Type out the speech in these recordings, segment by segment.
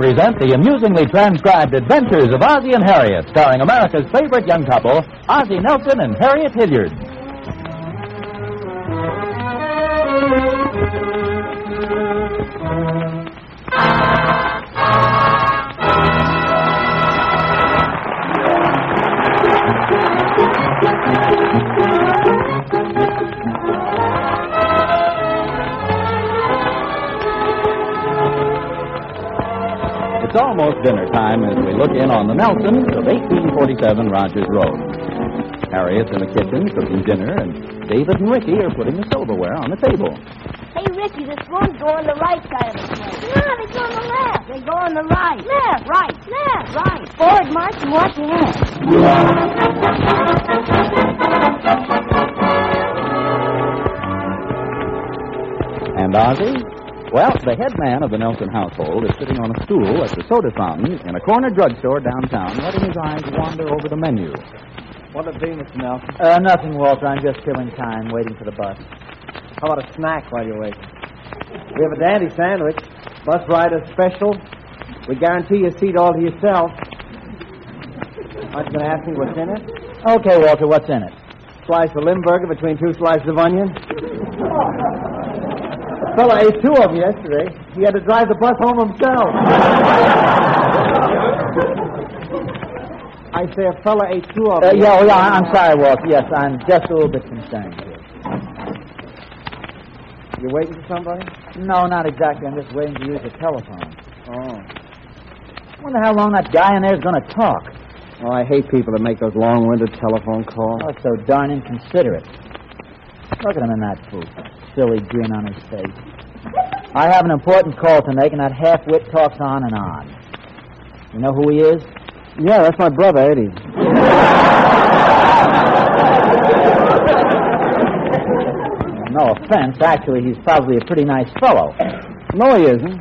present the amusingly transcribed adventures of Ozzie and Harriet, starring America's favorite young couple, Ozzie Nelson and Harriet Hilliard. It's almost dinner time as we look in on the Nelsons of 1847 Rogers Road. Harriet's in the kitchen cooking dinner, and David and Ricky are putting the silverware on the table. Hey, Ricky, the spoons go on the right side of the plate. No, they go on the left. They go on the right. Left, right, left, right. Forward march and watch your hands. And Ozzie? Well, the head man of the Nelson household is sitting on a stool at the soda fountain in a corner drugstore downtown, letting his eyes wander over the menu. What'll it be, Mr. Nelson? Nothing, Walter. I'm just killing time, waiting for the bus. How about a snack while you're waiting? We have a dandy sandwich. Bus rider special. We guarantee you a seat all to yourself. Aren't you going to ask me what's in it? Okay, Walter, what's in it? Slice of Limburger between two slices of onion. A fella ate two of them yesterday. He had to drive the bus home himself. I say a fella ate two of them. Yeah, I'm sorry, Walter. Yes, I'm just a little bit concerned here. You waiting for somebody? No, not exactly. I'm just waiting to use the telephone. Oh. I wonder how long that guy in there is going to talk. Oh, I hate people that make those long-winded telephone calls. Oh, so darn inconsiderate. Look at him in that booth. Silly grin on his face. I have an important call to make, and that half-wit talks on and on. You know who he is? Yeah, that's my brother, Eddie. No offense. Actually, he's probably a pretty nice fellow. No, he isn't.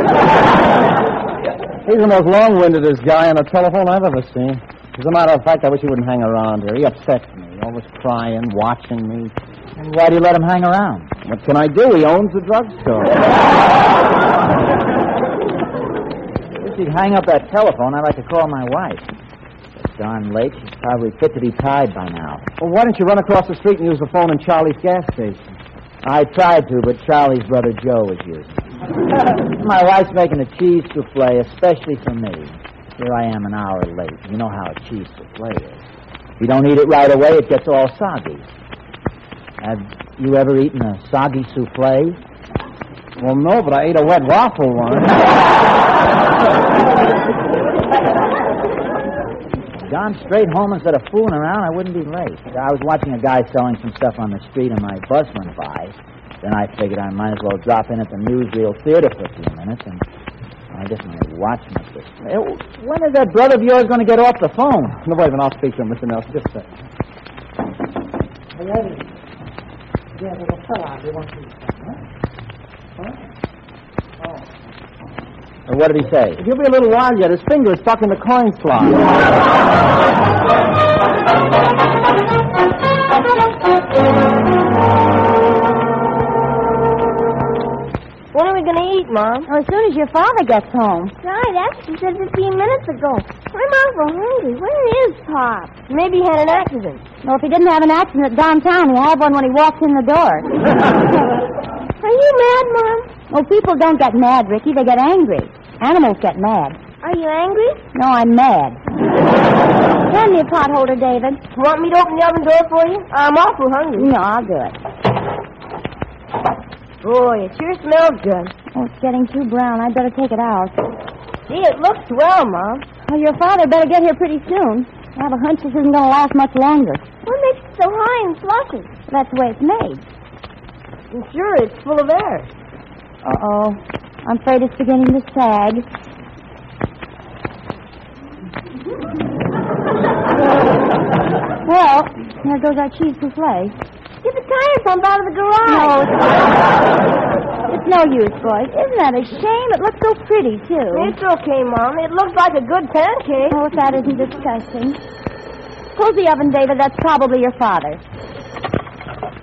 He's the most long-windedest guy on the telephone I've ever seen. As a matter of fact, I wish he wouldn't hang around here. He upsets me. Always crying, watching me. And why do you let him hang around? What can I do? He owns the drugstore. If he'd hang up that telephone, I'd like to call my wife. It's darn late. She's probably fit to be tied by now. Well, why don't you run across the street and use the phone in Charlie's gas station? I tried to, but Charlie's brother Joe is using it. My wife's making a cheese souffle especially for me. Here I am an hour late. You know how a cheese souffle is. If you don't eat it right away, it gets all soggy. Have you ever eaten a soggy souffle? Well, no, but I ate a wet waffle once. Gone straight home instead of fooling around, I wouldn't be late. I was watching a guy selling some stuff on the street and my bus went by. Then I figured I might as well drop in at the Newsreel Theater for a few minutes, and I guess I'm going to watch my this. When is that brother of yours going to get off the phone? No, wait a minute. I'll speak to him, Mr. Nelson. Just a second. Hey, Eddie. Yeah, there's a fellow out there wants to... Huh? Oh. What did he say? If you'll be a little while yet, his finger is stuck in the coin slot. When are we going to eat, Mom? As soon as your father gets home. Right, that's what you said 15 minutes ago. I'm awful hungry. Where is Pop? Maybe he had an accident. Well, if he didn't have an accident downtown, he had one when he walked in the door. Are you mad, Mom? Well, people don't get mad, Ricky. They get angry. Animals get mad. Are you angry? No, I'm mad. Hand me a pot holder, David. You want me to open the oven door for you? I'm awful hungry. No, I'll do it. Boy, it sure smells good. Oh, it's getting too brown. I'd better take it out. Gee, it looks well, Mom. Well, your father better get here pretty soon. I have a hunch this isn't going to last much longer. What makes it so high and fluffy? That's the way it's made. I'm sure it's full of air. Uh-oh. I'm afraid it's beginning to sag. Well, there goes our cheese souffle. Get the tire pump out of the garage. No, it's no use, boys. Isn't that a shame? It looks so pretty, too. It's okay, Mom. It looks like a good pancake. Oh, if that isn't disgusting. Close the oven, David. That's probably your father.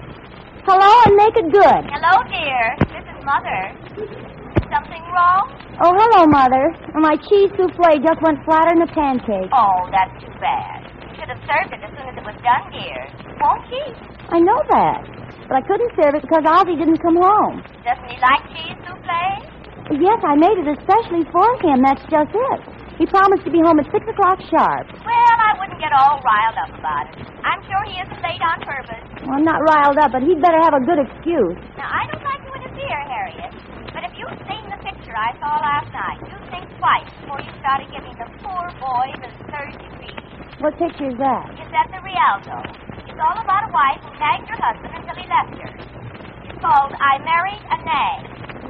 Hello, and make it good. Hello, dear. This is Mother. Something wrong? Oh, hello, Mother. My cheese souffle just went flatter than a pancake. Oh, that's too bad. You should have served it as soon as it was done, dear. Won't she? I know that. But I couldn't serve it because Ozzie didn't come home. Doesn't he like cheese souffle? Yes, I made it especially for him. That's just it. He promised to be home at 6 o'clock sharp. Well, I wouldn't get all riled up about it. I'm sure he isn't late on purpose. Well, I'm not riled up, but he'd better have a good excuse. Now, I don't like to interfere, Harriet, but if you've seen the picture I saw last night, you'd think twice before you started giving the poor boy the third degree. What picture is that? It's at the Rialto. It's all about a wife who nagged her husband until he left her. It's called I Married a Nag.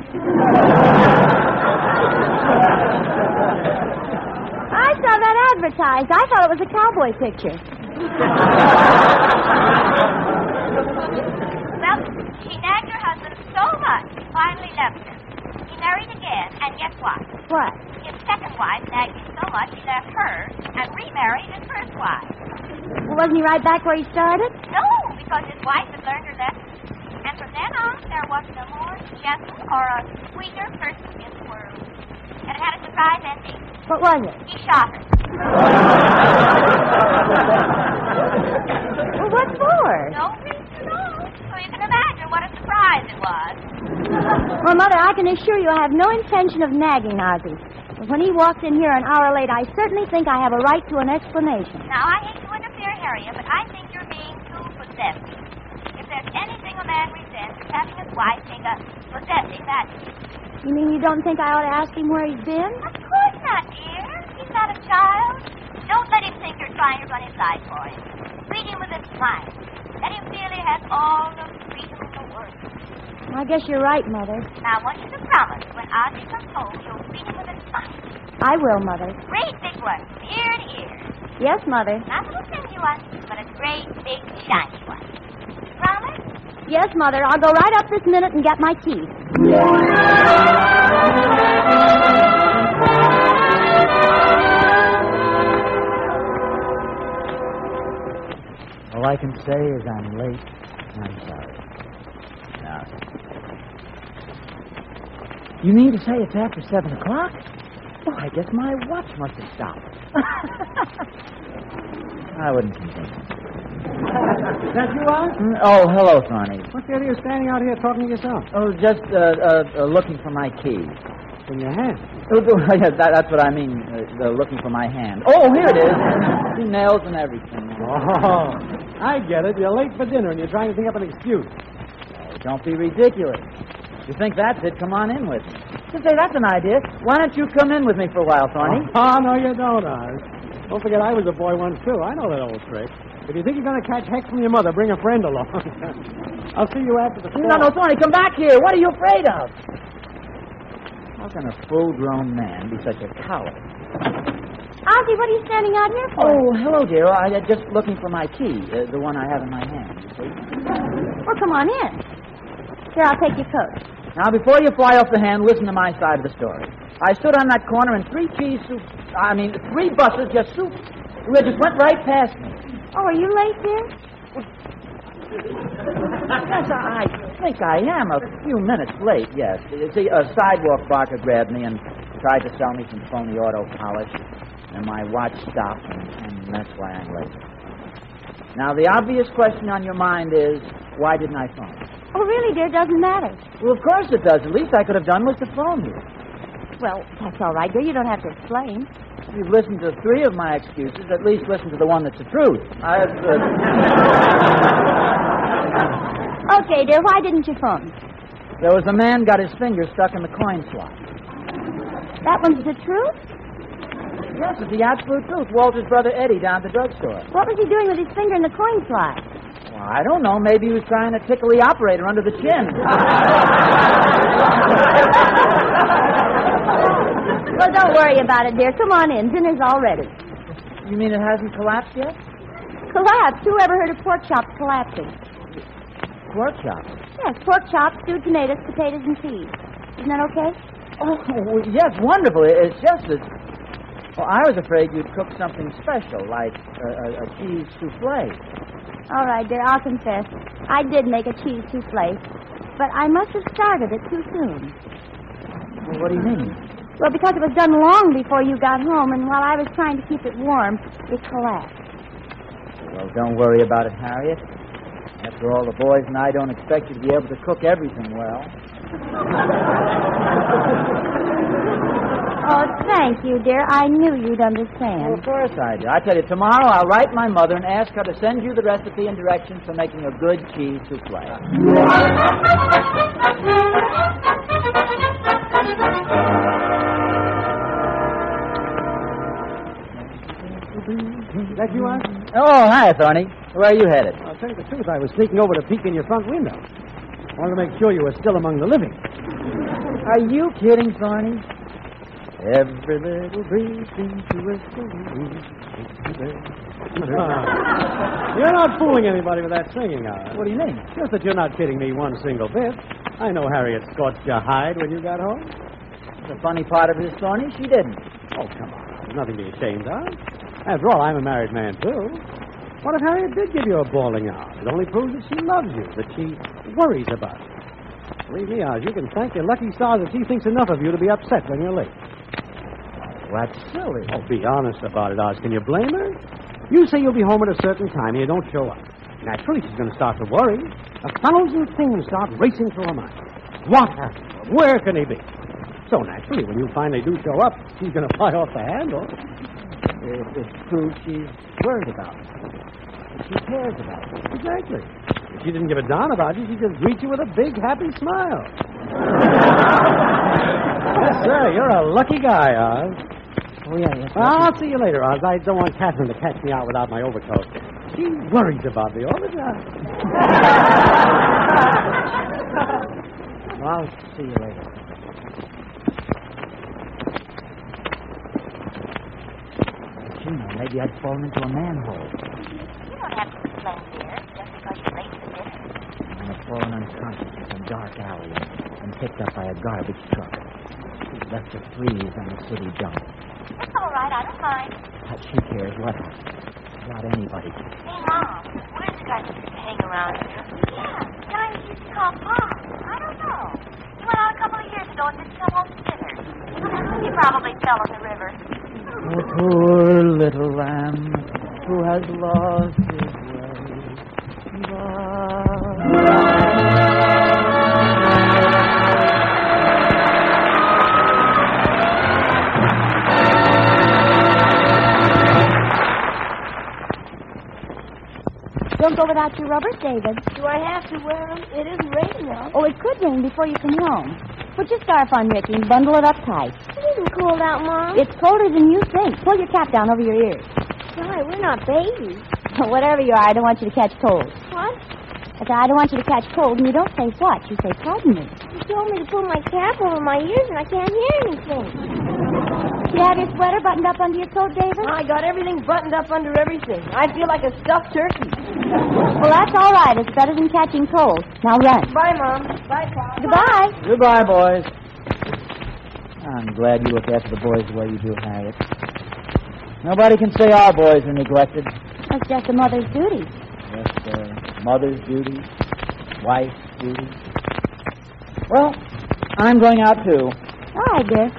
I saw that advertised. I thought it was a cowboy picture. Well, she nagged her husband so much, he finally left her. He married again, and guess what? What? His second wife nagged him so much he left her and remarried his first wife. Well, wasn't he right back where he started? No, because his wife had learned her lesson. And from then on, there wasn't a more gentle or a sweeter person in the world. And it had a surprise ending. What was it? He shot her. Well, what for? No reason at all. So you can imagine what a surprise it was. Well, Mother, I can assure you I have no intention of nagging Ozzie. But when he walked in here an hour late, I certainly think I have a right to an explanation. Now, I hate to interfere, Harriet, but I think you're being too possessive. If there's anything a man resents, it's having his wife take a possessive attitude. You mean you don't think I ought to ask him where he's been? Of course not, dear. He's not a child. Don't let him think you're trying to run his life for him. Treat him with a smile. Let him feel he has all the freedom in the world. I guess you're right, Mother. Now, I want you to promise when Ozzie comes home, you'll treat him with a smile. I will, Mother. Great big one, from ear to ear. Yes, Mother. Not a little skinny one, but a great big shiny one. Promise? Yes, Mother. I'll go right up this minute and get my teeth. All I can say is I'm late. I'm sorry. Now, you mean to say it's after 7 o'clock? Oh, I guess my watch must have stopped. I wouldn't continue. That you are? Oh, hello, Thorny. What's the idea of standing out here talking to yourself? Oh, just looking for my key. In your hand. Oh, yeah, that's what I mean, looking for my hand. Oh, here it is. Two nails and everything. Oh, I get it. You're late for dinner and you're trying to think up an excuse. Oh, don't be ridiculous. You think that's it? Come on in with me. Just say, that's an idea. Why don't you come in with me for a while, Thorny? Oh, no, you don't, Oz. Don't forget I was a boy once, too. I know that old trick. If you think you're going to catch heck from your mother, bring a friend along. I'll see you after the store. No, Thorny, come back here. What are you afraid of? How can a full-grown man be such a coward? Ozzie, what are you standing out here for? Oh, hello, dear. I'm just looking for my key, the one I have in my hand, you see. Well, come on in. Here, I'll take your coat. Now, before you fly off the handle, listen to my side of the story. I stood on that corner and three buses just went right past me. Oh, are you late, dear? Yes, I think I am. A few minutes late, yes. You see, a sidewalk barker grabbed me and tried to sell me some phony auto polish, and my watch stopped, and that's why I'm late. Now, the obvious question on your mind is, why didn't I phone? Oh, really, dear? Doesn't matter. Well, of course it does. The least I could have done was to phone you. Well, that's all right, dear. You don't have to explain. If you've listened to three of my excuses, at least listen to the one that's the truth. Okay, dear, why didn't you phone? There was a man got his finger stuck in the coin slot. That one's the truth? Yes, it's the absolute truth. Walter's brother Eddie down at the drugstore. What was he doing with his finger in the coin slot? Well, I don't know. Maybe he was trying to tickle the operator under the chin. Well, don't worry about it, dear. Come on in. Dinner's all ready. You mean it hasn't collapsed yet? Collapsed? Who ever heard of pork chops collapsing? Pork chops? Yes, pork chops, stewed tomatoes, potatoes, and peas. Isn't that okay? Oh, yes, wonderful. It's just that... Well, I was afraid you'd cook something special, like a cheese souffle. All right, dear, I'll confess. I did make a cheese souffle, but I must have started it too soon. Well, what do you mean? Well, because it was done long before you got home, and while I was trying to keep it warm, it collapsed. Well, don't worry about it, Harriet. After all, the boys and I don't expect you to be able to cook everything well. Oh, thank you, dear. I knew you'd Well, understand. of course I do. I tell you, tomorrow I'll write my mother and ask her to send you the recipe and directions for making a good cheese souffle. That you are? Oh, hi, Thorny. Where are you headed? I'll tell you the truth. I was sneaking over to peek in your front window. I wanted to make sure you were still among the living. Are you kidding, Thorny? Every little breeze seems to whisper. You're not fooling anybody with that singing, Howard. What do you mean? Just that you're not kidding me one single bit. I know Harriet scorched your hide when you got home. The funny part of it is, Thorny, she didn't. Oh, come on. There's nothing to be ashamed of. After all, I'm a married man, too. What if Harriet did give you a bawling out? It only proves that she loves you, that she worries about you. Believe me, Oz, you can thank your lucky stars that she thinks enough of you to be upset when you're late. Well, that's silly. Oh, be honest about it, Oz. Can you blame her? You say you'll be home at a certain time and you don't show up. Naturally, she's going to start to worry. 1,000 things start racing through her mind. What happened? Where can he be? So naturally, when you finally do show up, she's going to fly off the handle. It's true she's worried about it. She cares about it. Exactly. If she didn't give a darn about you, she'd just greet you with a big, happy smile. Yes, sir. You're a lucky guy, Oz. Oh, yeah, yes. Well, I'll see you later, Oz. I don't want Catherine to catch me out without my overcoat. She worries about me all the time. Well, I'll see you later. You know, maybe I'd fallen into a manhole. You don't have to explain, dear, just because you're late for dinner. I've fallen unconscious in some dark alley and picked up by a garbage truck. He left to freeze on the city dump. That's all right. I don't mind. But she cares what happens. Not anybody. Hey, Mom, where's the guy that used to hang around here? Yeah, the guy who used to call Pop. I don't know. He went out a couple of years ago and didn't come home to dinner. He probably fell in the river. Oh, poor little lamb who has lost his way. Don't go without your rubbers, David. Do I have to wear them? It isn't raining out. Oh, it could rain before you come home. Put your scarf on, Ricky, and bundle it up tight. It isn't cold out, Mom. It's colder than you think. Pull your cap down over your ears. Why, we're not babies. Whatever you are, I don't want you to catch cold. What? I said, I don't want you to catch cold, and you don't say what. You say, pardon me. You told me to pull my cap over my ears, and I can't hear anything. You have your sweater buttoned up under your coat, David? I got everything buttoned up under everything. I feel like a stuffed turkey. Well, that's all right. It's better than catching cold. Now run. Bye, Mom. Bye, Pop. Goodbye. Goodbye, boys. I'm glad you look after the boys the way you do, Harriet. Nobody can say our boys are neglected. That's just a mother's duty. Just mother's duty, wife's duty. Well, I'm going out, too. All right, dear.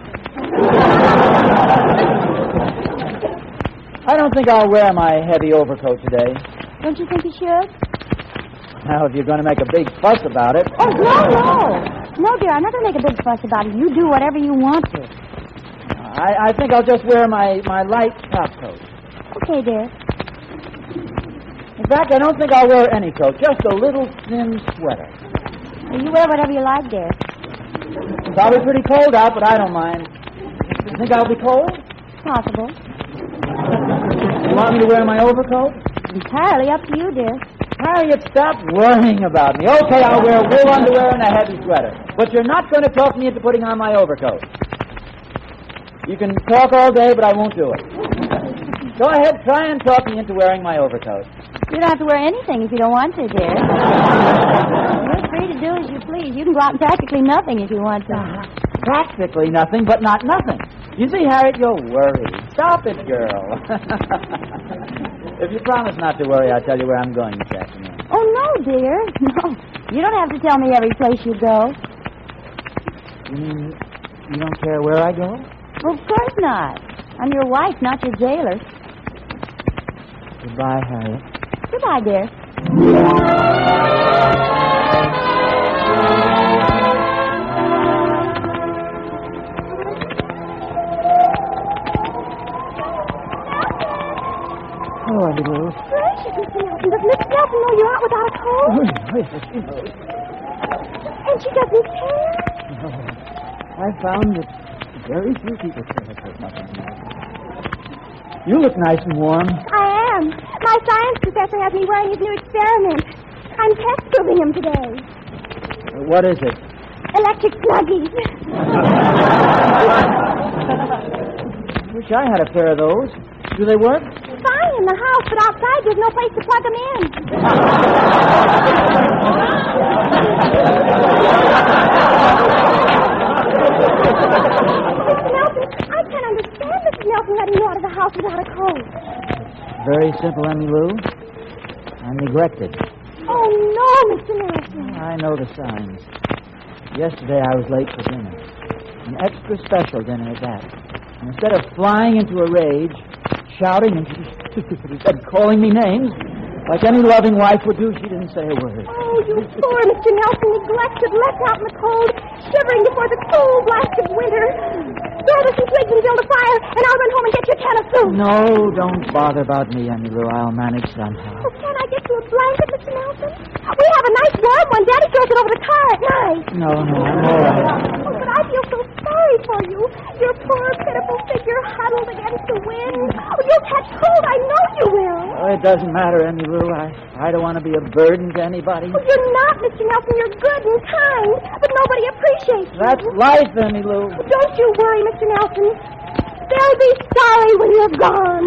I don't think I'll wear my heavy overcoat today. Don't you think you should? Now, if you're going to make a big fuss about it... Oh, no. No, dear, I'm not going to make a big fuss about it. You do whatever you want to. I think I'll just wear my light top coat. Okay, dear. In fact, I don't think I'll wear any coat, just a little thin sweater. Well, you wear whatever you like, dear. It's probably pretty cold out, but I don't mind. You think I'll be cold? Possible. You want me to wear my overcoat? Entirely up to you, dear. Harriet, stop worrying about me. Okay, I'll wear wool underwear and a heavy sweater. But you're not going to talk me into putting on my overcoat. You can talk all day, but I won't do it. Go ahead, try and talk me into wearing my overcoat. You don't have to wear anything if you don't want to, dear. You're free to do as you please. You can go out in practically nothing if you want to. Practically nothing, but not nothing. You see, Harriet, you're worried. Stop it, girl. If you promise not to worry, I'll tell you where I'm going this afternoon. Oh, no, dear. No. You don't have to tell me every place you go. You mean You don't care where I go? Well, of course not. I'm your wife, not your jailer. Goodbye, Harriet. Goodbye, dear. Oh, Auntie Lou. Gracious, Mr. Nelson. Does Miss Nelson know you're out without a coat? Oh, yes, she knows. And she doesn't care? No. I found that very few people care if there's nothing the matter. You look nice and warm. I am. My science professor has me wearing his new experiment. I'm test proving him today. What is it? Electric sluggies. Wish I had a pair of those. Do they work? Fine in the house, but outside there's no place to plug them in. Mr. Nelson, I can't understand Mrs. Nelson letting you out of the house without a coat. Very simple, Emmy Lou. I'm neglected. Oh, no, Mr. Nelson. I know the signs. Yesterday I was late for dinner. An extra special dinner at that. And instead of flying into a rage, shouting and calling me names, like any loving wife would do, she didn't say a word. Oh, you poor Mr. Nelson, neglected, left out in the cold, shivering before the cold blast of winter. Gather some twigs and build a fire, and I'll run home and get you a can of soup. No, don't bother about me, Emmy Lou. I'll manage somehow. Oh, can't I get you a blanket, Mr. Nelson? We have a nice warm one. Daddy throws it over the car at night. No, I'm all right. Oh, but I feel so sorry for you. Your poor, pitiful figure huddled against the wind. Oh, you'll catch cold. I know you will. Oh, it doesn't matter, Emmy Lou. I don't want to be a burden to anybody. Oh, you're not, Mr. Nelson. You're good and kind, but nobody appreciates you. That's life, Emmy Lou. Oh, don't you worry, Mr. Nelson. They'll be sorry when you're gone.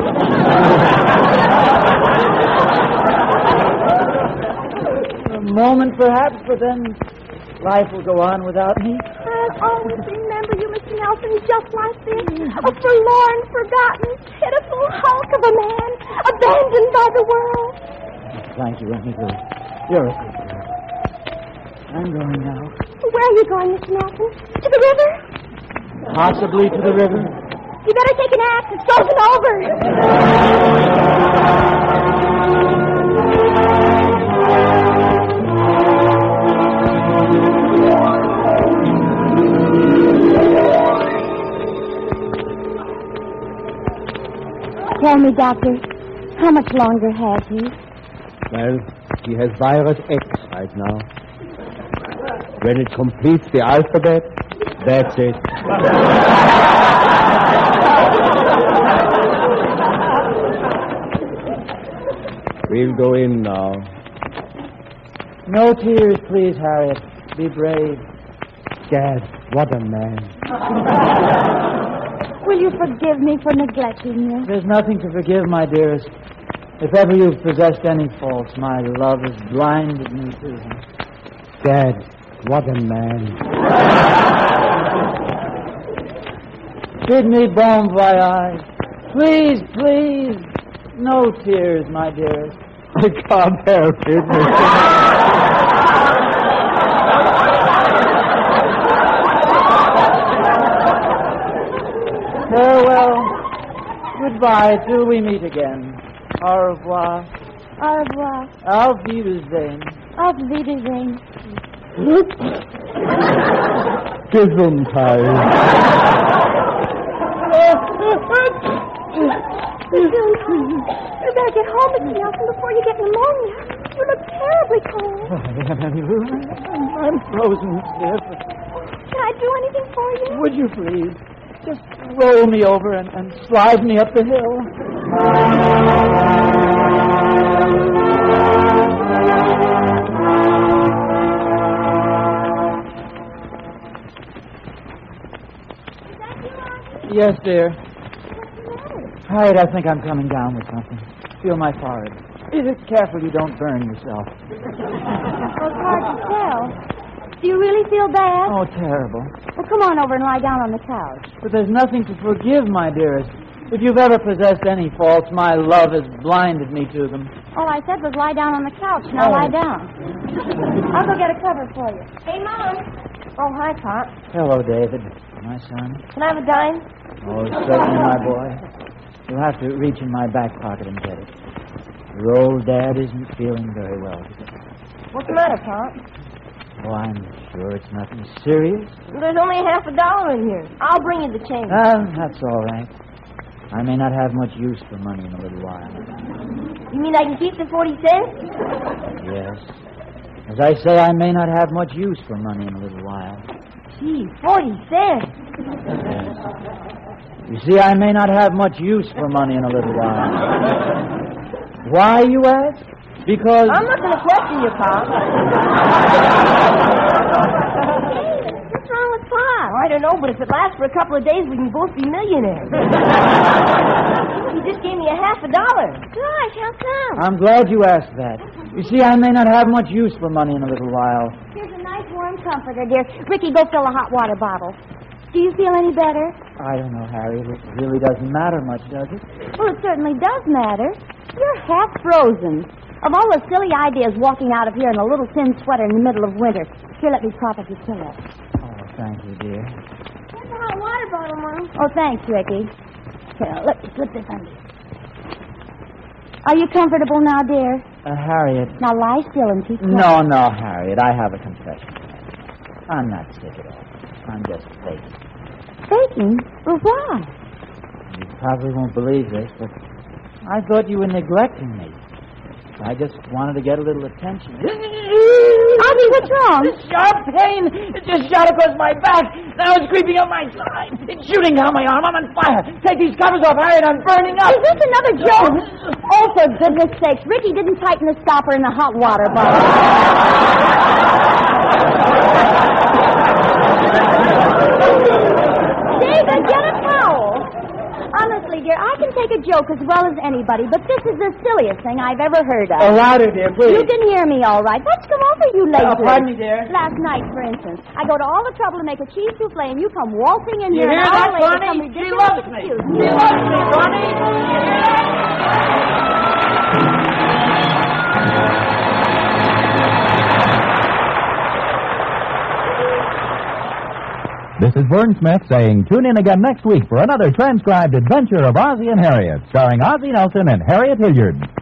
A moment, perhaps, but then life will go on without me. I'll always remember you, Mr. Nelson, just like this. A forlorn, forgotten, pitiful hulk of a man, abandoned by the world. Thank you, Emmy Lou. You're a good girl. I'm going now. Where are you going, Mr. Nelson? To the river? Possibly to the river. You better take an axe. It's frozen over. Tell me, Doctor, how much longer has he? Well, he has virus X right now. When it completes the alphabet, that's it. We'll go in now. No tears, please, Harriet. Be brave. Gad, what a man. Will you forgive me for neglecting you? There's nothing to forgive, my dearest. If ever you've possessed any faults, my love has blinded me to them. Gad, what a man. Bid me bon voyage. Please, please. No tears, my dearest. I can't help it. Farewell. Goodbye till we meet again. Au revoir. Au revoir. Auf Wiedersehen. Auf Wiedersehen. Gesundheit. You better get home, Mr. Nelson, before you get pneumonia. You look terribly cold. I am, Emmy Lou. I'm frozen stiff. Can I do anything for you? Would you please? Just roll me over and slide me up the hill. Yes, dear. Harriet, I think I'm coming down with something. Feel my forehead. Be careful you don't burn yourself. Well, it's hard to tell. Do you really feel bad? Oh, terrible. Well, come on over and lie down on the couch. But there's nothing to forgive, my dearest. If you've ever possessed any faults, my love has blinded me to them. All I said was lie down on the couch. Now lie down. I'll go get a cover for you. Hey, Mom. Oh, hi, Pop. Hello, David. my son? Can I have a dime? Oh, certainly, my boy. You'll have to reach in my back pocket and get it. Your old dad isn't feeling very well today. What's the matter, Pop? Oh, I'm sure it's nothing serious. There's only $50 in here. I'll bring you the change. That's all right. I may not have much use for money in a little while. You mean I can keep the 40 cents? Yes. As I say, I may not have much use for money in a little while. Gee, 40 cents. Yes. You see, I may not have much use for money in a little while. Why, you ask? Because... I'm not going to question you, Pop. What's wrong with Pop? I don't know, but if it lasts for a couple of days, we can both be millionaires. You just gave me $50. Gosh, how come? I'm glad you asked that. You see, I may not have much use for money in a little while. Here's a nice warm comforter, dear. Ricky, go fill a hot water bottle. Do you feel any better? I don't know, Harriet. It really doesn't matter much, does it? Well, it certainly does matter. You're half frozen. Of all the silly ideas walking out of here in a little thin sweater in the middle of winter. Here, let me prop up your pillow. Oh, thank you, dear. Here's a hot water bottle, Mom. Oh, thanks, Ricky. Here, let me slip this under. Are you comfortable now, dear? Harriet. Now lie still and keep quiet. No, Harriet. I have a confession to make. I'm not sick at all. I'm just faking. Faking? Well, why? You probably won't believe this, but I thought you were neglecting me. I just wanted to get a little attention. Auntie, what's wrong? Sharp pain. It just shot across my back. Now it's creeping up my side. It's shooting down my arm. I'm on fire. Take these covers off, Harriet. I'm burning up. Is this another joke? Oh, for goodness sakes. Ricky didn't tighten the stopper in the hot water bottle. David, get a towel. Honestly, dear, I can take a joke as well as anybody, but this is the silliest thing I've ever heard of. Oh, louder, dear, please. You can hear me all right. What's come over you lately? Pardon me, dear. Last night, for instance, I go to all the trouble to make a cheese souffle, and you come waltzing in You here. hear an that, hour later, Barney? some She ridiculous loves me. excuse. She loves me, Barney. You hear that? This is Vern Smith saying tune in again next week for another transcribed adventure of Ozzie and Harriet, starring Ozzie Nelson and Harriet Hilliard.